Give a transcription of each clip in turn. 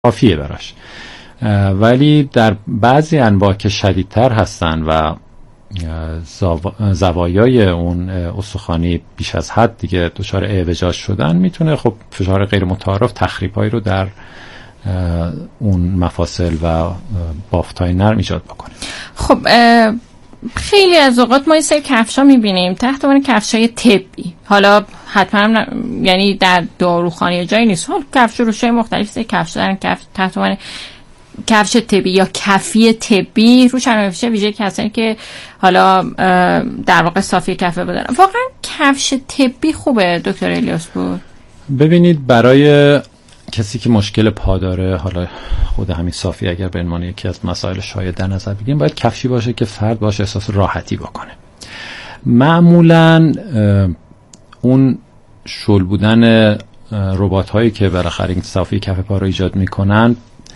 کافیه براش. ولی در بعضی انواع که شدیدتر هستن و زوایای اون استخوانی بیش از حد دیگه دچار اعوجاج شدن، میتونه خب فشار غیر متعارف تخریب‌هایی رو در اون مفاصل و بافت‌های نرم ایجاد بکنه. خب خیلی از اوقات ما یه سری کفشا میبینیم تحت عنوان کفشای طبی، حالا حتما یعنی در داروخانه جایی نیست، حالا کفش روشای مختلف سری کفش دارن تحت عنوان کفش طبی یا کفی طبی، روش هم نوشته ویژه کسانی که حالا در واقع صافی کفه بدن. واقعا کفش طبی خوبه دکتر الیاسپور؟ ببینید، برای کسی که مشکل پا داره، حالا خود همین صافی اگر به عنوان یکی از مسائل شایع در نظر بگیریم، باید کفشی باشه که فرد باشه احساس راحتی بکنه. معمولاً اون شل بودن ربات هایی که بالاخره این صافی کف پا رو ایجاد میکنن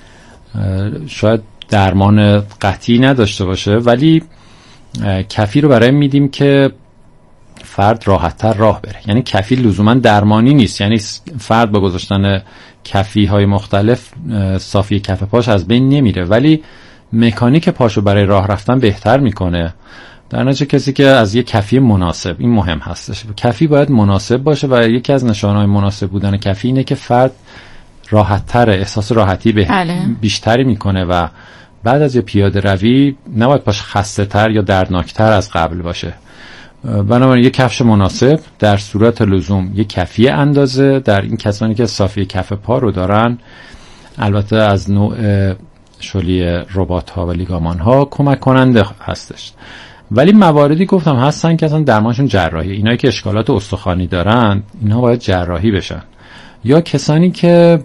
شاید درمان قطعی نداشته باشه، ولی کفی رو برای میدیم که فرد راحت‌تر راه بره. یعنی کفی لزوما درمانی نیست، یعنی فرد با گذاشتن کفی های مختلف صافی کف پاش از بین نمیره، ولی مکانیک پاشو برای راه رفتن بهتر میکنه. در نتیجه کسی که از یک کفی مناسب، این مهم هستش، کفی باید مناسب باشه و یکی از نشانه‌های مناسب بودن کفی اینه که فرد راحت‌تر، احساس راحتی بیشتری میکنه و بعد از یه پیاده روی نباید پاش خسته‌تر یا دردناکتر از قبل باشه. بنابراین یک کفش مناسب، در صورت لزوم یک کفی اندازه در این کسانی که صافی کف پا رو دارن، البته از نوع شلی ربات ها و لیگامان ها کمک کننده هستش. ولی مواردی گفتم هستن که اصلا درمانشون جراحی. اینایی که اشکالات استخوانی دارن اینها باید جراحی بشن، یا کسانی که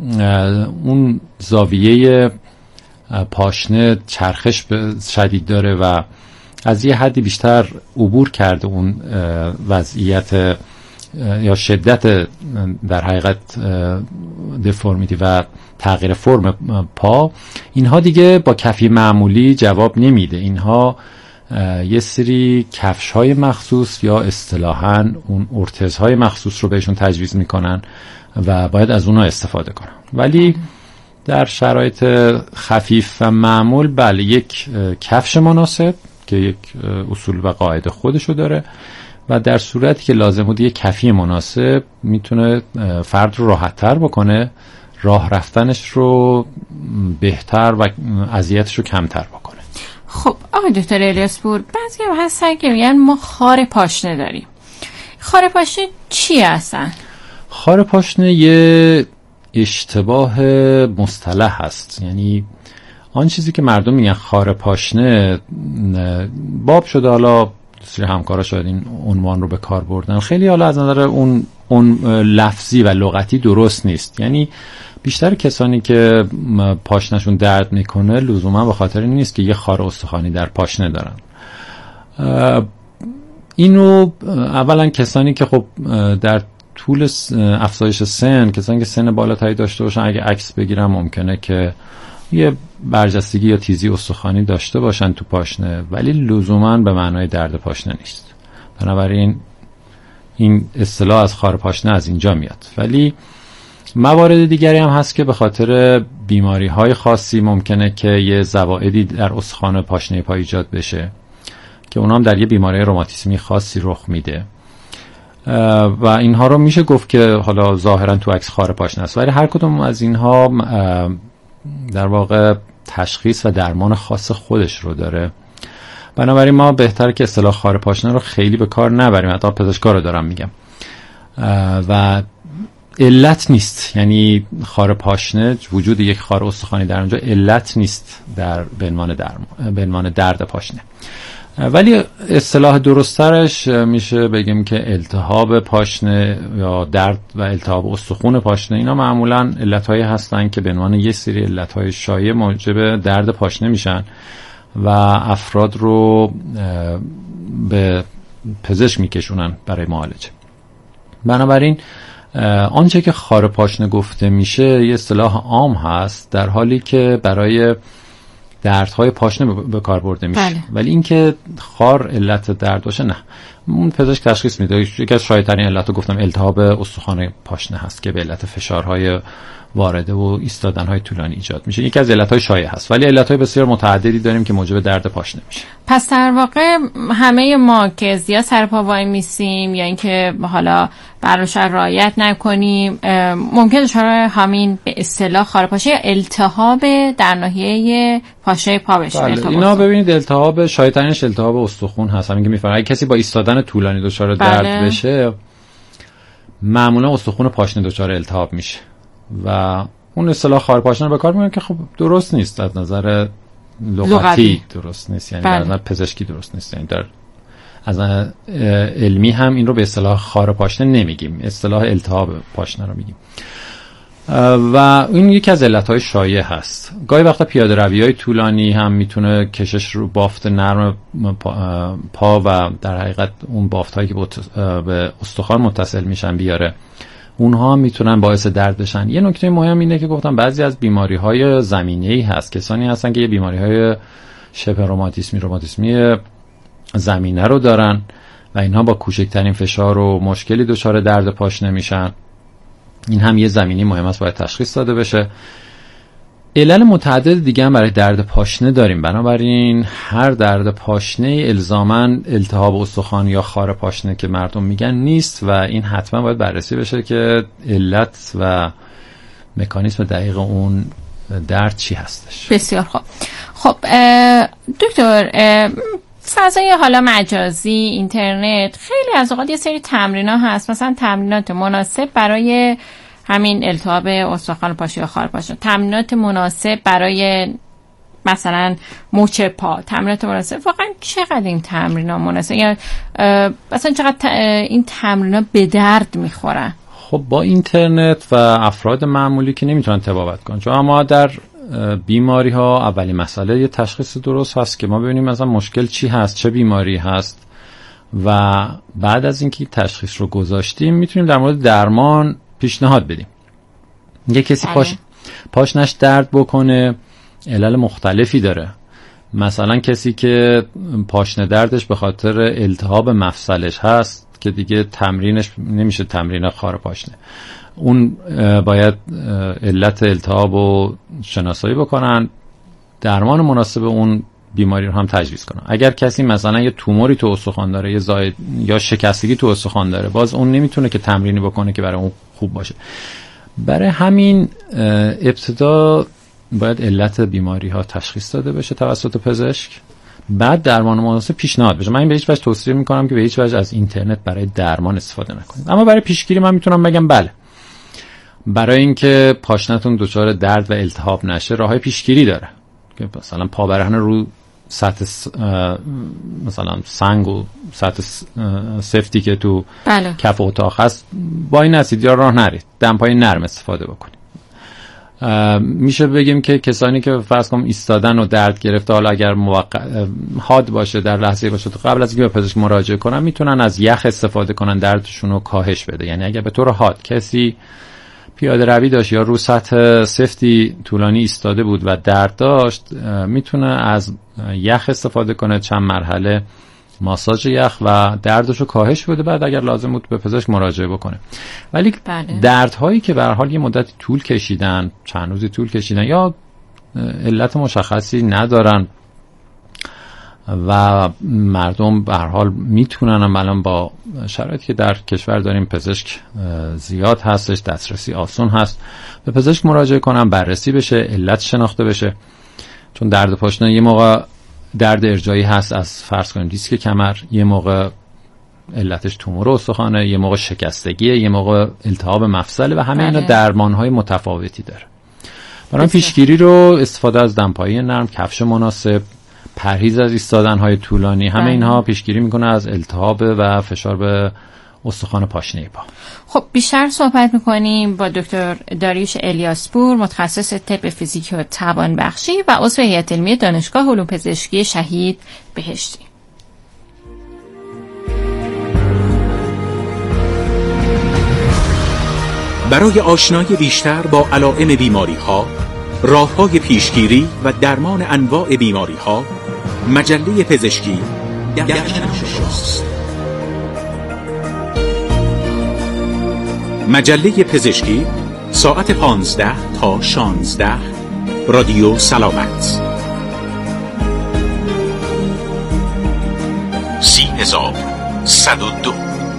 اون زاویه پاشنه چرخش شدید داره و از یه حدی بیشتر عبور کرده اون وضعیت یا شدت در حقیقت دفورمیتی و تغییر فرم پا، اینها دیگه با کفی معمولی جواب نمیده. اینها یه سری کفش‌های مخصوص یا اصطلاحاً اون ارتزهای مخصوص رو بهشون تجویز میکنن و باید از اونها استفاده کنن. ولی در شرایط خفیف و معمول بله، یک کفش مناسب که یک اصول و قاعده خودشو داره و در صورتی که لازم بود یک کفی مناسب میتونه فرد رو راحت تر بکنه، راه رفتنش رو بهتر و اذیتش رو کمتر بکنه. خب آقای دکتر الیاسپور، بعضی هم هستن که میگن ما خار پاشنه داریم. خار پاشنه چی هستن؟ خار پاشنه یه اشتباه مصطلح هست. یعنی آن چیزی که مردم میگن خار پاشنه باب شده، حالا سری همکارا شاید این عنوان رو به کار بردن، خیلی حالا از نظر اون لفظی و لغتی درست نیست. یعنی بیشتر کسانی که پاشنشون درد میکنه لزوما به خاطر این نیست که یه خار استخوانی در پاشنه دارن. اینو اولا کسانی که خب در طول افزایش سن، کسانی که سن بالاتری داشته باشن، اگه عکس بگیرن ممکنه که یه برجستگی یا تیزی استخوانی داشته باشن تو پاشنه، ولی لزوما به معنای درد پاشنه نیست. بنابراین این اصطلاح از خار پاشنه از اینجا میاد. ولی موارد دیگری هم هست که به خاطر بیماری های خاصی ممکنه که یه زوائدی در استخوان پاشنه پا ایجاد بشه که اونها هم در یه بیماری روماتیسمی خاصی رخ میده و اینها رو میشه گفت که حالا ظاهرا تو عکس خار پاشنه است، ولی هر کدوم از اینها در واقع تشخیص و درمان خاص خودش رو داره. بنابراین ما بهتره که اصطلاح خار پاشنه رو خیلی به کار نبریم. حتی پزشکا رو دارم میگم. و علت نیست، یعنی خار پاشنه، وجود یک خار استخوانی در اونجا علت نیست به عنوان درد پاشنه. ولی اصطلاح درست‌ترش میشه بگیم که التهاب پاشنه یا درد و التهاب استخوان پاشنه، اینا معمولاً علت‌هایی هستن که به عنوان یه سری علت‌های شایع موجب درد پاشنه میشن و افراد رو به پزشک میکشونن برای معالجه. بنابراین آنچه که خار پاشنه گفته میشه یه اصطلاح عام هست، در حالی که برای دردهای پاشنه به کار برده میشه. بله. ولی اینکه خار علت درد باشه نه، اون پزشک تشخیص میده. یکی از شایع‌ترین علت رو گفتم التهاب استخوان پاشنه هست که به علت فشارهای وارده و ایستادن‌های طولانی ایجاد میشه. یکی از علت‌های شایع هست، ولی علت‌های بسیار متعددی داریم که موجب درد پاشنه میشه. پس در واقع همه ما که زیاد سر پا وای میسیم یا اینکه حالا براش رعایت نکنیم ممکنه دچار همین به اصطلاح خار پاشه یا التهاب در ناحیه پاشه پا بشه. بله. اینا ببینید التهاب شایع‌ترینش التهاب استخوان هست. همین که می‌فرمایید اگه کسی با ایستادن طولانی دچار درد بشه معمولا استخوان پاشنه دچار التهاب میشه و اون اصطلاح خار پاشنه رو به کار میبرن که خب درست نیست از نظر لغتی درست نیست، یعنی در نظر پزشکی درست نیست، یعنی در از علمی هم این رو به اصطلاح خار پاشنه نمیگیم، اصطلاح التهاب پاشنه رو میگیم و این یکی از علتهای شایع هست. گاهی وقتا پیاده روی‌های طولانی هم میتونه کشش رو بافت نرم پا و در حقیقت اون بافت‌هایی که به استخوان متصل میشن بیاره، اونها میتونن باعث درد بشن. یه نکته مهم اینه که گفتم بعضی از بیماری‌های زمینه‌ای هست، کسانی هستن که یه بیماری‌های شبه روماتیسمی زمینه رو دارن و اینها با کوچکترین فشار و مشکلی دچار درد پاشنه میشن. این هم یه زمینی مهم است باید تشخیص داده بشه. علل متعدد دیگه هم برای درد پاشنه داریم، بنابراین هر درد پاشنه الزاماً التهاب استخوان یا خار پاشنه که مردم میگن نیست و این حتما باید بررسی بشه که علت و مکانیزم دقیق اون درد چی هستش. بسیار خوب. خب دکتر، فضای حالا مجازی، اینترنت، خیلی از اوقات یه سری تمرین‌ها هست، مثلا تمرینات مناسب برای همین التهاب استخوان پاشه یا خار پاشه، تمرینات مناسب برای مثلا مچ پا، تمرینات مناسب. واقعا چقدر این تمرین‌ها مناسب یا مثلا چقدر این تمرین‌ها به درد میخورن؟ خب با اینترنت و افراد معمولی که نمیتونن تبابت کنن، چون اما در بیماری ها اولی مسئله یه تشخیص درست هست که ما ببینیم مثلا مشکل چی هست، چه بیماری هست و بعد از اینکه تشخیص رو گذاشتیم میتونیم در مورد درمان پیشنهاد بدیم. یه کسی پاشنش درد بکنه علل مختلفی داره، مثلا کسی که پاشنه دردش به خاطر التهاب مفصلش هست که دیگه تمرینش نمیشه تمرین خار پاشنه، اون باید علت التهاب رو شناسایی بکنن، درمان مناسب اون بیماری رو هم تجویز کنن. اگر کسی مثلا یه توموری تو استخوان داره، یه زاید یا شکستگی تو استخوان داره، باز اون نمیتونه که تمرینی بکنه که برای اون خوب باشه. برای همین ابتدا باید علت بیماری ها تشخیص داده بشه توسط پزشک، بعد درمان مناسب پیشنهاد بشه. من این به هیچ وجه توصیه میکنم که به هیچ وجه از اینترنت برای درمان استفاده نکنید، اما برای پیشگیری من میتونم بگم بله، برای اینکه پاشنتون دچار درد و التهاب نشه راههای پیشگیری داره که مثلا پا برهنه رو سطح مثلا سنگ و سطح سفتی که تو کف اتاق هست با این هستید یا راه نرید، دمپای نرم استفاده بکنید. میشه بگیم که کسانی که فرض کنم ایستادن و درد گرفته، حالا اگر حاد باشه در لحظه باشه، تو قبل از اینکه به پزشک مراجعه کنن میتونن از یخ استفاده کنن دردشون رو کاهش بده. یعنی اگر به طور حاد کسی پیاده روی داشت یا رو سطح سفتی طولانی ایستاده بود و درد داشت، میتونه از یخ استفاده کنه، چند مرحله ماساژ یخ و دردشو کاهش بده، بعد اگر لازم بود به پزشک مراجعه بکنه. ولی دردهایی که به هر حال یه مدت طول کشیدن، چند روزی طول کشیدن یا علت مشخصی ندارن و مردم به هر حال میتونن، الان با شرایطی که در کشور داریم پزشک زیاد هستش، دسترسی آسون هست، به پزشک مراجعه کنن، بررسی بشه، علت شناخته بشه. چون درد پاشنه یه موقع درد ارجایی هست از فرض کنیم دیسک کمر، یه موقع علتش تومور استخوانه، یه موقع شکستگیه، یه موقع التهاب مفصل و همه اینا درمانهای متفاوتی داره. برای پیشگیری رو استفاده از دمپایی نرم، کفش مناسب، پرهیز از ایستادن‌های طولانی، همه اینها پیشگیری میکنه از التهاب و فشار به استخوان پاشنه پا. خب بیشتر صحبت میکنیم با دکتر داریوش الیاسپور، متخصص طب فیزیکی و توانبخشی و عضو هیئت علمی دانشگاه علوم پزشکی شهید بهشتی. برای آشنایی بیشتر با علائم بیماری‌ها، راه‌های پیشگیری و درمان انواع بیماری‌ها، مجله پزشکی در شماست. مجله پزشکی ساعت 15 تا 16 رادیو سلامت 30102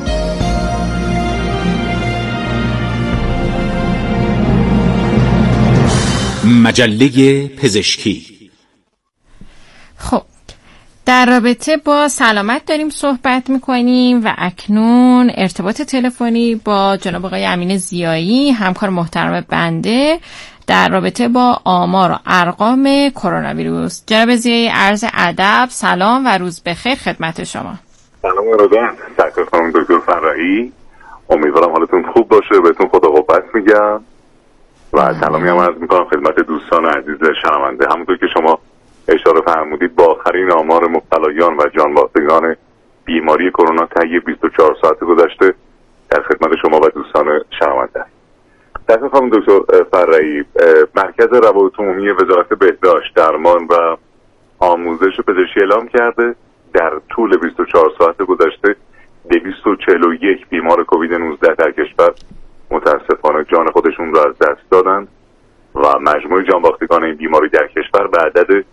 مجله پزشکی. خب در رابطه با سلامت داریم صحبت میکنیم و اکنون ارتباط تلفنی با جناب آقای امین ضیایی، همکار محترم بنده در رابطه با آمار و ارقام کرونا ویروس. جناب ضیایی عرض ادب، سلام و روز بخیر خدمت شما. سلام ارادت، سرکار خانم دکتر فرحی، امیدوارم حالتون خوب باشه. بهتون خدا قوت میگم و سلامی هم عرض میکنم خدمت دوستان عزیز شنونده. همونطور که شما اشاره فرمودید با آخرین آمار مبتلایان و جانباختگان بیماری کرونا طی 24 ساعت گذشته در خدمت شما و دوستان شنونده. سرکار خانم دکتر فرحی، مرکز روابط عمومی وزارت بهداشت، درمان و آموزش پزشکی اعلام کرده در طول 24 ساعت گذشته 241 بیمار کووید 19 در کشور متاسفانه جان خودشون را از دست دادند و مجموع جانباختگان این بیماری در کشور به عدد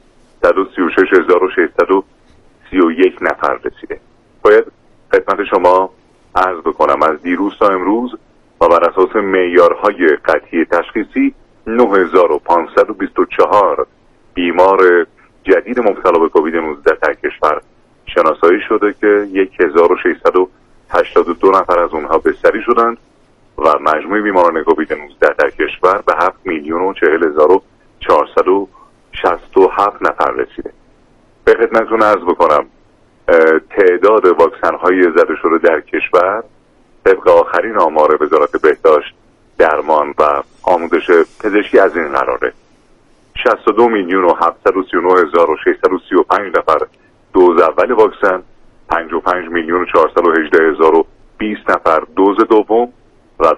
136,631 نفر رسیده. باید خدمت شما عرض بکنم از دیروز تا امروز و بر اساس معیارهای قطعی تشخیصی 9524 بیمار جدید مبتلا به کووید 19 در کشور شناسایی شده که 1682 نفر از اونها بستری شدند و مجموع بیماران کووید 19 در کشور به 7,040,467 نفر رسیده. به خدمتتون عرض بکنم تعداد واکسن های زده شده در کشور طبق آخرین آمار وزارت بهداشت، درمان و آموزش پزشکی از این قراره: 62,739,635 نفر دوز اول واکسن، 55,418,020 نفر دوز دوم و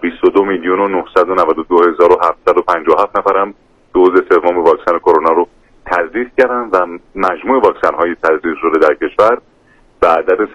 22,992,757 نفر هم دوز سوم واکسن کرونا رو تزریق کردن و مجموع واکسن های تزریق شده در کشور به عدد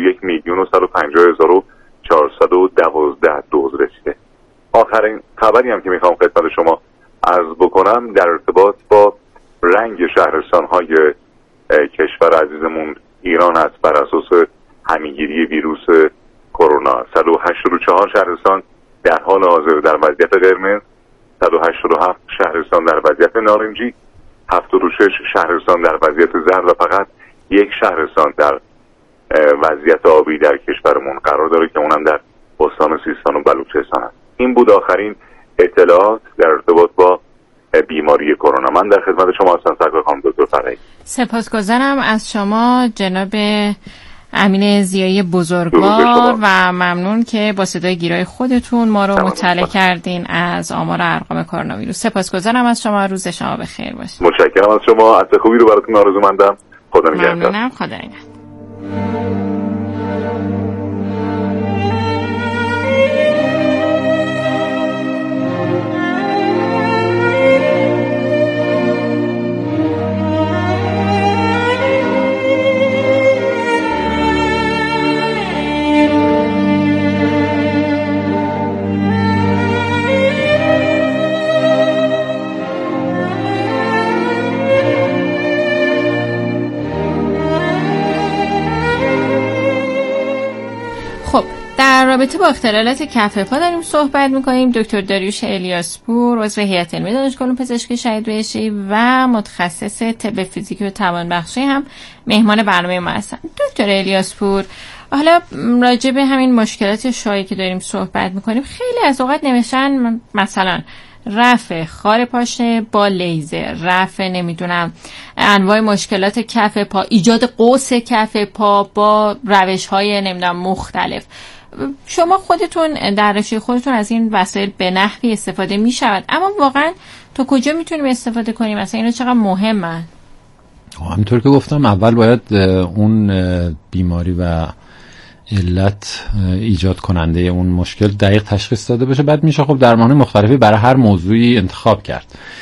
141,135,412 دوز رسیده. آخرین خبری هم که میخوام خدمت شما عرض بکنم در ارتباط با رنگ شهرستان های کشور عزیزمون ایران است. بر اساس همه‌گیری ویروس کرونا 184 شهرستان در حال حاضر در وضعیت قرمز، 187 شهرستان در وضعیت نارنجی، 76 شهرستان در وضعیت زرد و فقط یک شهرستان در وضعیت آبی در کشورمون قرار داره که اونم در استان سیستان و بلوچستان است. این بود آخرین اطلاعات در ارتباط با بیماری کرونا. من در خدمت شما هستم سرکار خانم دکتر فرحی. سپاسگزارم از شما جناب امین ضیایی بزرگوار و ممنون که با صدای گیرای خودتون ما رو مطلع کردین از آمار ارقام کرونا ویروس. سپاسگزارم از شما، روز شما بخیر باشه. متشکرم از شما، عطر خوبی رو براتون آرزومندم. خدا نگهدار. ممنونم، خدا نگهدار. در رابطه با اختلالات کف پا داریم صحبت میکنیم. دکتر داریوش الیاسپور، عضو هیئت علمی دانشگاه علوم پزشکی شهید بهشتی و متخصص طب فیزیکی و توانبخشی هم مهمان برنامه ما هستن. دکتر الیاسپور، حالا راجع به همین مشکلات شایعی که داریم صحبت میکنیم، خیلی از اوقات نوشتن مثلا رفع خار پاشنه با لیزر، رفع نمیدونم انواع مشکلات کف پا، ایجاد قوس کف پا با روش‌های نمیدونم مختلف. شما خودتون در رشته خودتون از این وسایل به نحوی استفاده می شود، اما واقعا تا کجا میتونیم استفاده کنیم؟ مثلا اینا چقدر مهمه؟ همونطور که گفتم اول باید اون بیماری و علت ایجاد کننده اون مشکل دقیق تشخیص داده بشه، بعد میشه خب درمان‌های مختلفی برای هر موضوعی انتخاب کرد.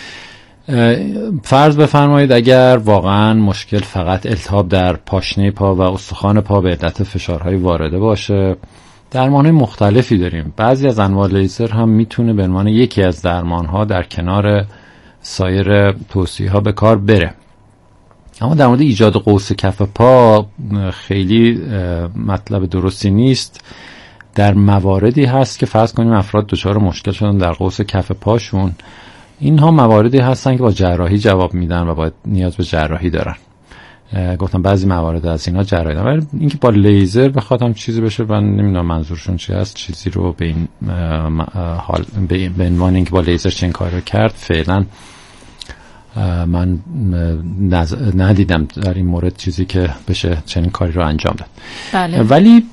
فرض بفرمایید اگر واقعا مشکل فقط التهاب در پاشنه پا و استخوان پا به علت فشارهای وارده باشه، درمان‌های مختلفی داریم. بعضی از انواع لیزر هم میتونه به عنوان یکی از درمان‌ها در کنار سایر توصیه‌ها به کار بره. اما در مورد ایجاد قوس کف پا خیلی مطلب درستی نیست. در مواردی هست که فرض کنیم افراد دچار مشکل شدن در قوس کف پاشون، اینها مواردی هستن که با جراحی جواب میدن و باید نیاز به جراحی دارن. گفتم بعضی موارد از اینا جراحی دارن، ولی اینکه با لیزر بخواد هم چیزی بشه من نمیدونم منظورشون چی هست. چیزی رو به این حال به عنوان اینکه با لیزر چنین کاری رو کرد فعلا من ندیدم در این مورد چیزی که بشه چنین کاری رو انجام داد. بله. ولی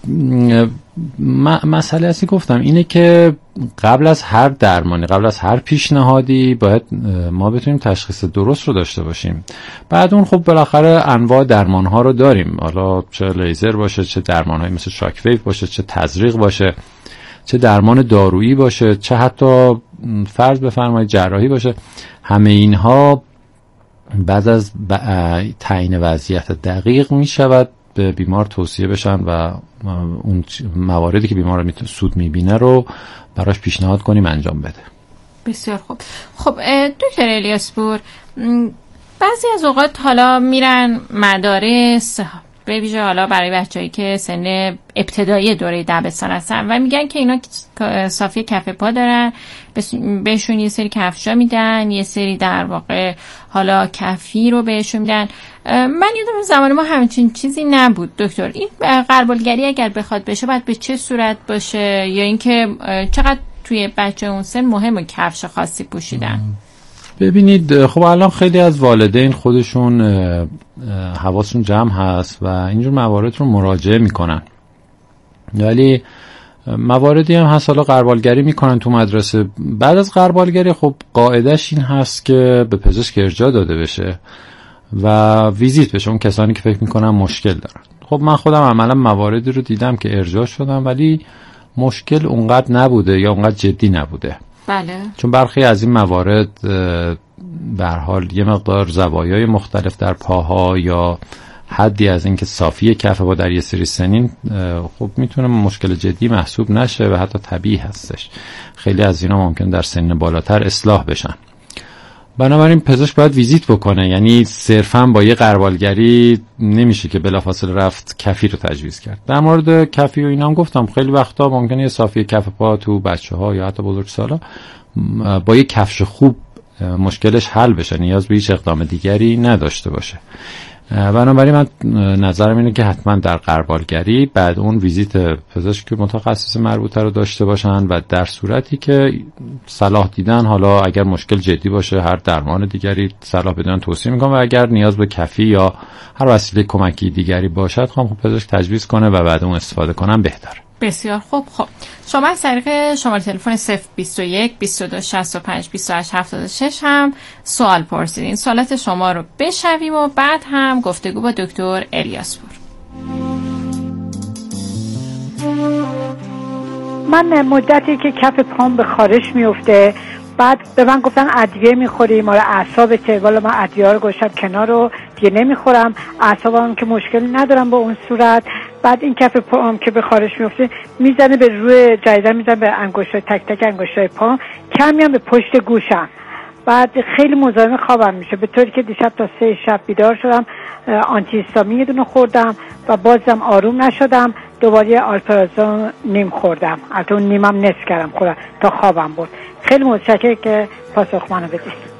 مسئله اصلی گفتم اینه که قبل از هر درمانی، قبل از هر پیشنهادی باید ما بتونیم تشخیص درست رو داشته باشیم. بعد اون خب بالاخره انواع درمان ها رو داریم، حالا چه لیزر باشه، چه درمان های مثل شاک ویو باشه، چه تزریق باشه، چه درمان دارویی باشه، چه حتی فرض بفرمایید جراحی باشه. همه اینها بعد از تعیین وضعیت دقیق می شود به بیمار توصیه بشن و اون مواردی که بیمار سود میبینه رو براش پیشنهاد کنیم انجام بده. بسیار خوب. خب دکتر الیاس پور، بعضی از اوقات حالا میرن مدارس، به ویژه حالا برای بچه‌ای که سن ابتدایی دوره دبستان هستن و میگن که اینا صافی کف پا دارن، بهشون یه سری کفشا میدن، یه سری در واقع حالا کفی رو بهشون میدن. من یادم زمان ما همچین چیزی نبود دکتر. این غربالگری اگر بخواد بشه باید به چه صورت باشه، یا اینکه چقدر توی بچه اون سن مهمه کفش خاصی پوشیدن؟ ببینید خب الان خیلی از والدین خودشون حواسشون جمع هست و اینجور موارد رو مراجعه میکنن، ولی مواردی هم هست حالا غربالگری میکنن تو مدرسه. بعد از غربالگری خب قاعدش این هست که به پزشک ارجاع داده بشه و ویزیت بشه اون کسانی که فکر میکنن مشکل دارن. خب من خودم عملا مواردی رو دیدم که ارجاع شدم ولی مشکل اونقدر نبوده یا اونقدر جدی نبوده. بله. چون برخی از این موارد به هر حال یه مقدار زوایای مختلف در پاها یا حدی از اینکه صافی کف پا در یه سری سنین خب میتونه مشکل جدی محسوب نشه و حتی طبیعی هستش. خیلی از اینا ممکن در سن بالاتر اصلاح بشن. بنابراین پزشک باید ویزیت بکنه، یعنی صرفا با یه غربالگری نمیشه که بلافاصله رفت کفی رو تجویز کرد. در مورد کفی و اینا هم گفتم خیلی وقتا ممکنه یه صافی کف پا تو بچه‌ها یا حتی بزرگسالا با یه کفش خوب مشکلش حل بشه، نیاز به هیچ اقدام دیگری نداشته باشه. بنابراین من نظرم اینه که حتما در غربالگری بعد اون ویزیت پزشک متخصص مربوطه رو داشته باشن و در صورتی که صلاح دیدن، حالا اگر مشکل جدی باشه هر درمان دیگری صلاح بدون توصیه میکنم و اگر نیاز به کفی یا هر وسیله کمکی دیگری باشد خب پزشک تجویز کنه و بعد اون استفاده کنم بهتره. بسیار خوب. خب شما از طریق شماره تلفن 021 22 65 28 76 هم سوال پرسیدین. سوالات شما رو بشنویم و بعد هم گفتگو با دکتر الیاس پور. من مدتی که کف پام به خارش میفته، بعد به من گفتن ادویه میخوری مال اعصابته. والا من ادویه رو گذاشتم کنار رو دیگه نمیخورم، اعصابم که مشکل ندارم با اون صورت. بعد این کف پام که به خارش میفته میزنه به روی جریدن، میزنه به انگشتای تک تک انگشتای پام، کمی هم به پشت گوشم. بعد خیلی مزاحم خوابم میشه، به طوری که دیشب تا 3 شب بیدار شدم، آنتی هیستامین یه دونه خوردم و بازم آروم نشدم. دوباره آلپرازون نیم خوردم، البته اون نیمم نصف کردم خودم تا خوابم برد. خیلی متشکرم که پاسخ منو بدید.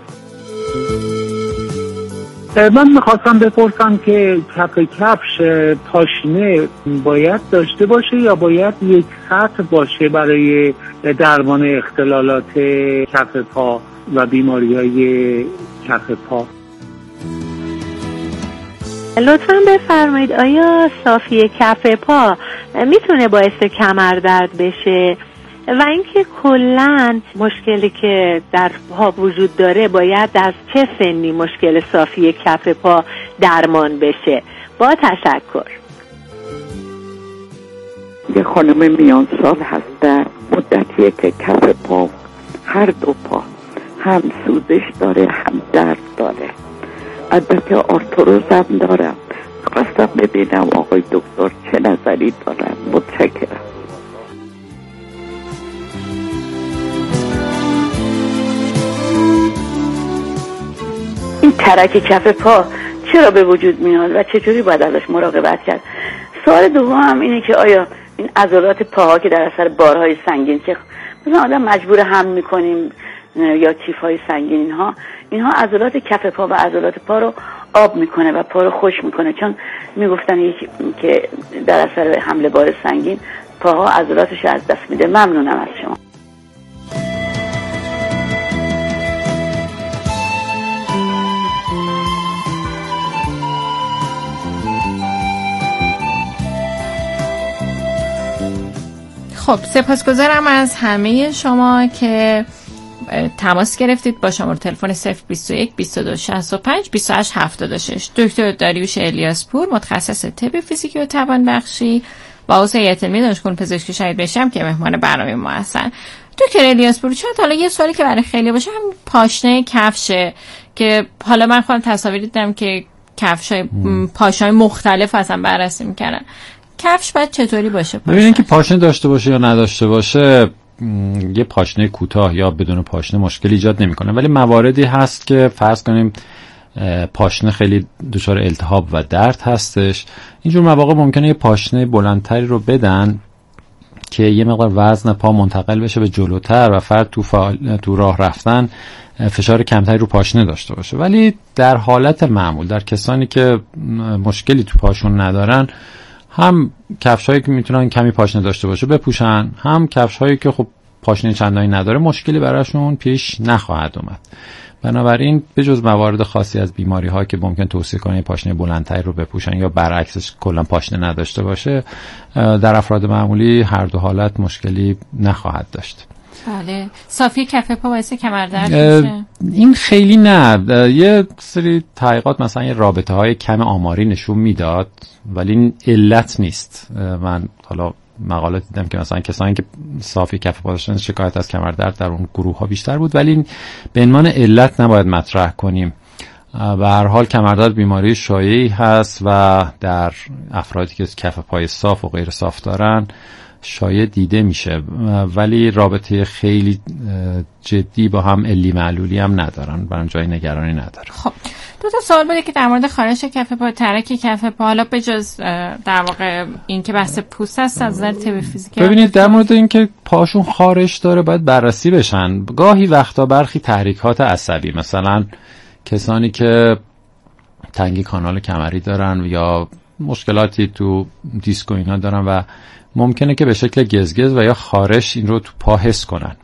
من میخواستم بپرسم که کفش پاشنه باید داشته باشه یا باید یک سطح باشه برای درمان اختلالات کف پا و بیماری‌های کف پا؟ لطفاً بفرمایید آیا صافی کف پا میتونه باعث کمردرد بشه و اینکه کلاً مشکلی که در پا وجود داره باید از چه سنی مشکل صافی کف پا درمان بشه؟ با تشکر. یه خانم میان سال هستن، مدتیه که کف پا، هر دو پا هم سوزش داره هم درد داره. البته آرتروز هم دارم. خواستم ببینم آقای دکتر چه نظری دارن. متشکرم. این ترک کف پا چرا به وجود میاد و چطوری باید ازش مراقبت کرد؟ سوال دوم هم اینه که آیا این عضلات پاها که در اثر بارهای سنگین که مثلا آدم مجبور حمل میکنیم یا کیف‌های سنگین، اینها عضلات کف پا و عضلات پا رو آب میکنه و پا رو خشک میکنه، چون میگفتن که در اثر حمل بار سنگین پاها عضلاتش از دست میده. ممنونم از شما. خب سپاسگزارم از همه شما که تماس گرفتید با شماره تلفن 021 22 65 28 76. دکتر داریوش الیاسپور، متخصص طب فیزیکی و توانبخشی و عضو هیئت علمی دانشگاه پزشکی شهید بهشتی که مهمان برنامه ما هستن. دکتر الیاسپور، شاید حالا یه سوالی که برای خیلی باشه هم پاشنه کفشه، که حالا من خودم تصاویر دیدم که کفشای پاشنه‌های مختلف اصلا بررسی می‌کردن. کفش باید چطوری باشه؟ ببینید که پاشنه داشته باشه یا نداشته باشه، یه پاشنه کوتاه یا بدون پاشنه مشکل ایجاد نمیکنه، ولی مواردی هست که فرض کنیم پاشنه خیلی دچار التهاب و درد هستش. اینجور مواقع ممکنه یه پاشنه بلندتری رو بدن که یه مقدار وزن پا منتقل بشه به جلوتر و فرد تو راه رفتن فشار کمتری رو پاشنه داشته باشه. ولی در حالت معمول در کسانی که مشکلی تو پاشون ندارن، هم کفشایی که میتونن کمی پاشنه داشته باشه بپوشن، هم کفشایی که خب پاشنه چندانی نداره مشکلی براشون پیش نخواهد اومد. بنابراین به جز موارد خاصی از بیماری ها که ممکن توصیه کنه پاشنه بلندتری رو بپوشن یا برعکسش کلا پاشنه نداشته باشه، در افراد معمولی هر دو حالت مشکلی نخواهد داشت. بله. صافی کف پا باعث کمردرد میشه؟ این خیلی نه. یه سری تحقیقات مثلا یه رابطه های کم آماری نشون میداد، ولی این علت نیست. من حالا مقالات دیدم که مثلا کسانی که صافی کف پا داشتن شکایت از کمردرد در اون گروه ها بیشتر بود، ولی به عنوان علت نباید مطرح کنیم. به هر حال کمردرد بیماری شایعی هست و در افرادی که کف پای صاف و غیر صاف دارن شایع دیده میشه، ولی رابطه خیلی جدی با هم علی معلولی هم ندارن، برام جای نگرانی نداره. خب دو تا سوال بوده که در مورد خارش کف پا، ترک کف پا، حالا به جز در واقع این که بحث پوست است از نظر طب فیزیکی، ببینید در مورد این که پاشون خارش داره باید بررسی بشن. گاهی وقتا برخی تحریکات عصبی، مثلا کسانی که تنگی کانال کمری دارن یا مشکلاتی تو دیسک و اینا دارن و ممکنه که به شکل گزگز و یا خارش این رو تو پا حس کنن.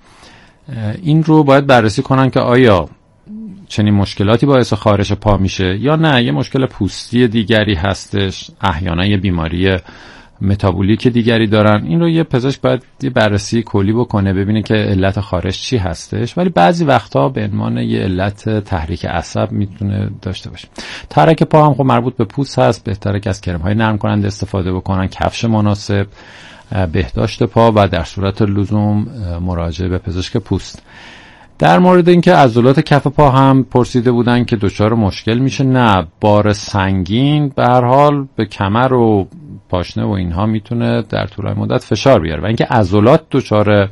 این رو باید بررسی کنن که آیا چنین مشکلاتی باعث خارش پا میشه یا نه یه مشکل پوستی دیگری هستش، احیانا یه بیماری متابولیک دیگری دارن. این رو یه پزشک باید یه بررسی کلی بکنه ببینه که علت خارش چی هستش، ولی بعضی وقتا به عنوان یه علت تحریک عصب میتونه داشته باشه. ترک پا هم خب مربوط به پوست هست، بهتره که از کرم‌های نرم کننده استفاده بکنن، کفش مناسب، بهداشت پا و در صورت لزوم مراجعه به پزشک پوست. در مورد اینکه عضلات کف پا هم پرسیده بودن که دچار مشکل میشه، نه، بار سنگین به هر حال به کمر و پاشنه و اینها میتونه در طولانی مدت فشار بیاره و اینکه عضلات دچار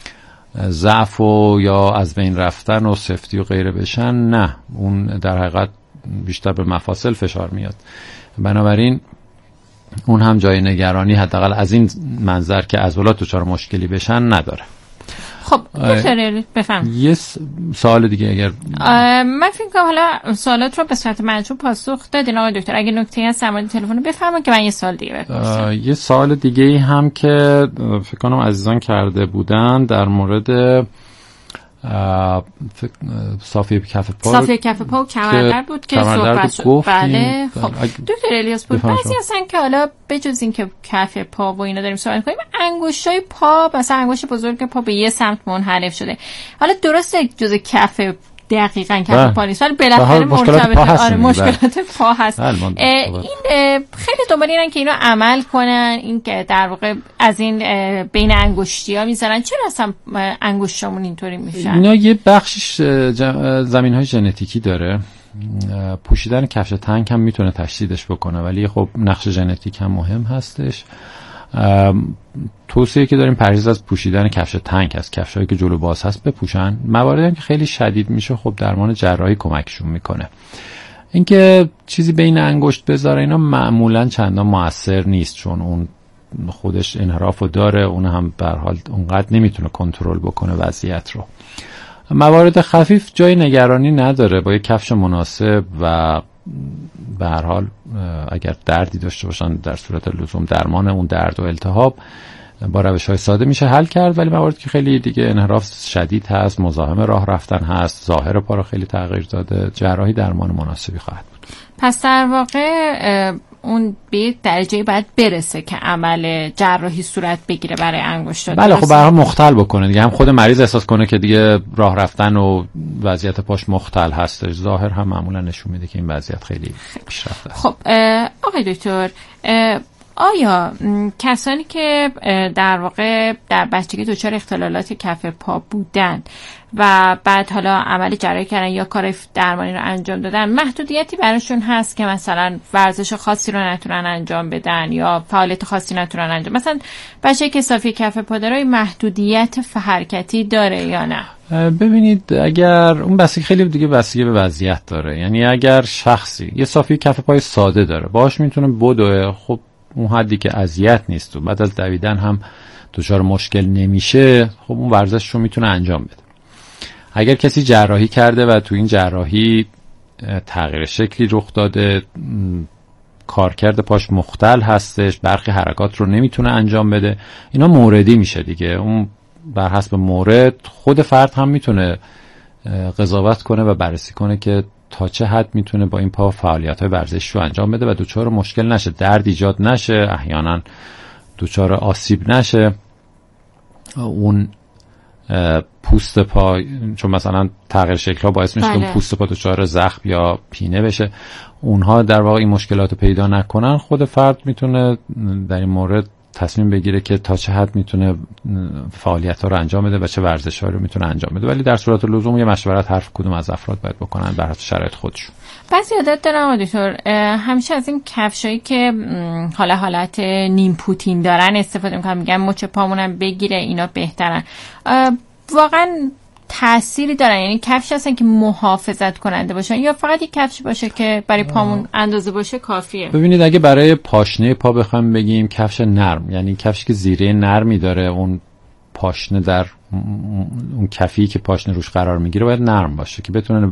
ضعف و یا از بین رفتن و سفتی و غیره بشن، نه، اون در حقیقت بیشتر به مفاصل فشار میاد. بنابراین اون هم جای نگرانی حداقل از این منظر که عضلات دچار مشکلی بشن نداره. خب دکتر بفهم یه سوال دیگه اگر من فکر کنم حالا سوالات رو به صورت مجموع پاسخ دادین آقای دکتر، اگه نکته هست در مورد تلفن بفرمایید که من یه سوال دیگه بپرسم. یه سوال دیگه هم که فکر کنم عزیزان کرده بودن در مورد صافی کف پا و کمردرد بود که صحبت شد. بله. خب دکتر الیاسپور، بعضی هستن که حالا بجز این که کف پا و اینا داریم صحبت کنیم، انگشتای پا، مثلا انگشت بزرگ پا به یه سمت منحرف شده. حالا درسته جز کف دقیقاً کف پا نیست، ولی بالاخره مرتبط مشکلات پا هست. این خیلی دنبال اینن که اینو عمل کنن، این که در واقع از این بین انگشتی‌ها میذارن. چرا اصلا انگشتامون اینطوری میشن؟ اینا یه بخشش زمین‌های ژنتیکی داره. پوشیدن کفش تنگ هم میتونه تشدیدش بکنه، ولی خب نقش ژنتیک هم مهم هستش. توصیه که داریم پرهیز از پوشیدن کفش تنگ است، کفشایی که جلو باز هست بپوشن. مواردی هم که خیلی شدید میشه خب درمان جراحی کمکشون میکنه. اینکه چیزی بین انگشت بذاره اینا معمولا چندان موثر نیست، چون اون خودش انحرافو داره، اون هم به هر حال اونقدر نمیتونه کنترل بکنه وضعیت رو. موارد خفیف جای نگرانی نداره، با یک کفش مناسب و به هر حال اگر دردی داشته باشن در صورت لزوم درمان اون درد و التهاب با روش‌های ساده میشه حل کرد. ولی مواردی که خیلی دیگه انحراف شدید هست، مزاحم راه رفتن هست، ظاهر پا رو خیلی تغییر داده، جراحی درمان مناسبی خواهد بود. پس در واقع اون به درجه باید برسه که عمل جراحی صورت بگیره برای انگشت. بله خب به هر حال مختل بکنه دیگه، هم خود مریض احساس کنه که دیگه راه رفتن و وضعیت پاش مختل هستش، ظاهر هم معمولا نشون میده که این وضعیت خیلی پیشرفته است. خب آقای دکتر، آیا کسانی که در واقع در بچگی دچار اختلالات کف پا بودن و بعد حالا عمل جراحی کردن یا کار درمانی رو انجام دادن، محدودیتی براشون هست که مثلا ورزش خاصی رو نتونن انجام بدن یا فعالیت خاصی نتونن انجام، مثلا بچه‌ای که صافی کف پا داره محدودیت حرکتی داره یا نه؟ ببینید اگر اون بستگی خیلی دیگه بستگی به وضعیت داره. یعنی اگر شخصی یه صافی کف پای ساده داره باهاش میتونه بدوه، خب اون حدی که اذیت نیست و بعد از دویدن هم دچار مشکل نمیشه، خب اون ورزش رو میتونه انجام بده. اگر کسی جراحی کرده و تو این جراحی تغییر شکلی رخ داده، کارکرد پاش مختل هستش، برخی حرکات رو نمیتونه انجام بده، اینا موردی میشه دیگه. اون بر حسب مورد خود فرد هم میتونه قضاوت کنه و بررسی کنه که تا چه حد میتونه با این پا فعالیت‌های ورزشی رو انجام بده و دچار مشکل نشه، درد ایجاد نشه، احیانا دچار آسیب نشه. اون پوست پا، چون مثلا تغییر شکل‌ها باعث میشه که پوست پا دچار زخم یا پینه بشه، اونها در واقع این مشکلات رو پیدا نکنن، خود فرد میتونه در این مورد تصمیم بگیره که تا چه حد میتونه فعالیت‌ها رو انجام بده و چه ورزش‌ها رو میتونه انجام بده. ولی در صورت لزوم یه مشورت هر کدوم از افراد باید بکنن بر حسب شرایط خودشون. پس یادت دارم دکتر همیشه از این کفشایی که حالت نیم پوتین دارن استفاده می‌کنن، میگن مچ پامونم بگیره، اینا بهترن. واقعا تأثیری دارن؟ یعنی کفش هستن که محافظت کننده باشن یا فقط یک کفش باشه که برای پامون اندازه باشه کافیه؟ ببینید اگه برای پاشنه پا بخوایم بگیم کفش نرم، یعنی کفشی که زیره نرمی داره، اون پاشنه در اون کفی که پاشنه روش قرار میگیره باید نرم باشه که بتونه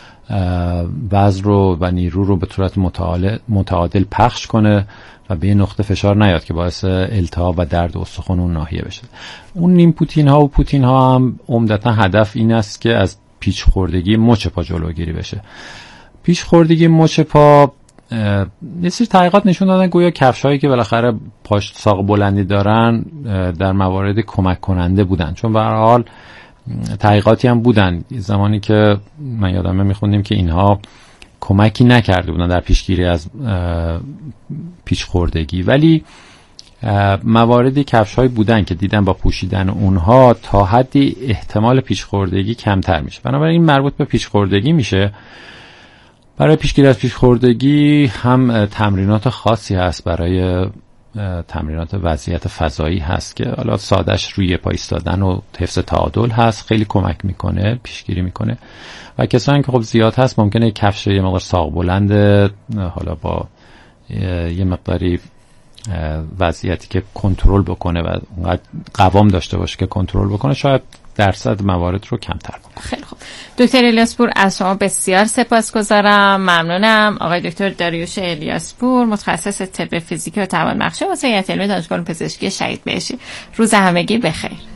وزن رو و نیرو رو به صورت متعادل پخش کنه و به یه نقطه فشار نیاد که باعث التهاب و درد استخوان اون ناحیه بشه. اون نیم پوتین ها و پوتین ها هم عمدتا هدف این است که از پیچ خوردگی مچ پا جلوگیری بشه. پیچ خوردگی مچ پا یه سری تحقیقات نشون دادن گویا کفشایی که بالاخره پاش ساق بلندی دارن در موارد کمک کننده بودن، چون به هر حال تحقیقاتی هم بودن زمانی که من یادمه میخوندیم که اینها کمکی نکرده بودن در پیشگیری از پیچ خوردگی، ولی مواردی کفش‌های بودن که دیدن با پوشیدن اونها تا حدی احتمال پیچ خوردگی کمتر میشه. بنابراین مربوط به پیچ خوردگی میشه. برای پیشگیری از پیچ خوردگی هم تمرینات خاصی هست، برای تمرینات وضعیت فضایی هست که حالا سادهش روی پا ایستادن و حفظ تعادل هست، خیلی کمک میکنه، پیشگیری میکنه. و کسانی که خب زیاد هست ممکنه کفش یه مقدار ساق بلند، حالا با یه مقداری وضعیتی که کنترل بکنه و اونقدر قوام داشته باشه که کنترل بکنه، شاید درصد موارد رو کمتر بکنه. خیلی خوب دکتر الیاسپور، از شما بسیار سپاسگزارم. ممنونم. آقای دکتر داریوش الیاسپور، متخصص طب فیزیکی و توانبخشی و وسایل علمی دانشگاه پزشکی شهید بهشتی. روز همگی بخیر.